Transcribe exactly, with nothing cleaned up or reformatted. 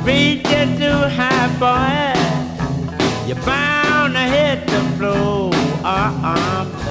beat gets too high, boy, you're bound to hit the floor. Uh-uh.